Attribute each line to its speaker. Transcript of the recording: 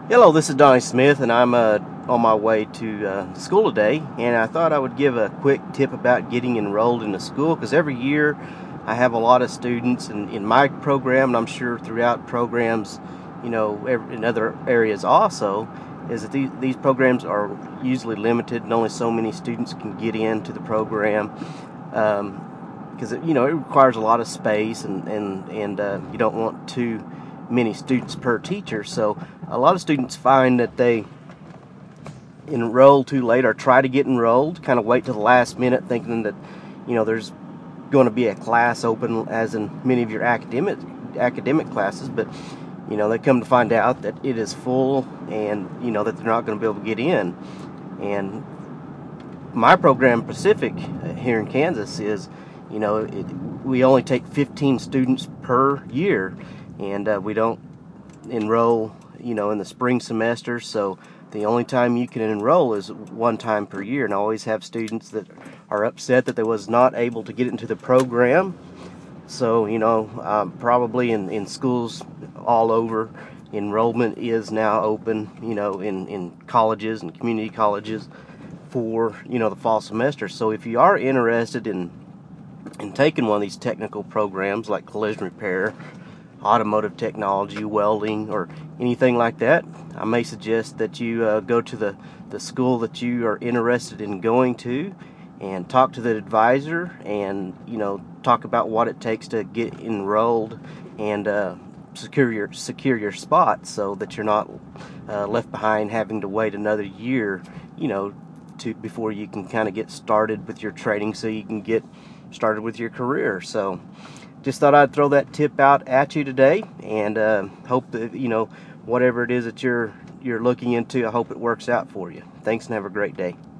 Speaker 1: Hello, this is Donnie Smith, and I'm on my way to school today. And I thought I would give a quick tip about getting enrolled in a school because every year I have a lot of students in my program, and I'm sure throughout programs, in other areas also, is that these programs are usually limited, and only so many students can get into the program. Because it requires a lot of space, and you don't want too many students per teacher. So a lot of students find that they enroll too late or try to get enrolled, kind of wait till the last minute, thinking that there's going to be a class open, as in many of your academic classes, but they come to find out that it is full, and that they're not going to be able to get in. And my program, Pacific, here in Kansas, is we only take 15 students per year, and we don't enroll in the spring semester. So the only time you can enroll is one time per year, and I always have students that are upset that they was not able to get into the program. So probably in schools all over, enrollment is now open, in colleges and community colleges for the fall semester. So if you are interested in taking one of these technical programs like collision repair, automotive technology, welding, or anything like that, I may suggest that you go to the school that you are interested in going to and talk to the advisor, and talk about what it takes to get enrolled and secure your spot, so that you're not left behind having to wait another year before you can kind of get started with your training, so you can get started with your career. So just thought I'd throw that tip out at you today, and hope that whatever it is that you're looking into, I hope it works out for you. Thanks, and have a great day.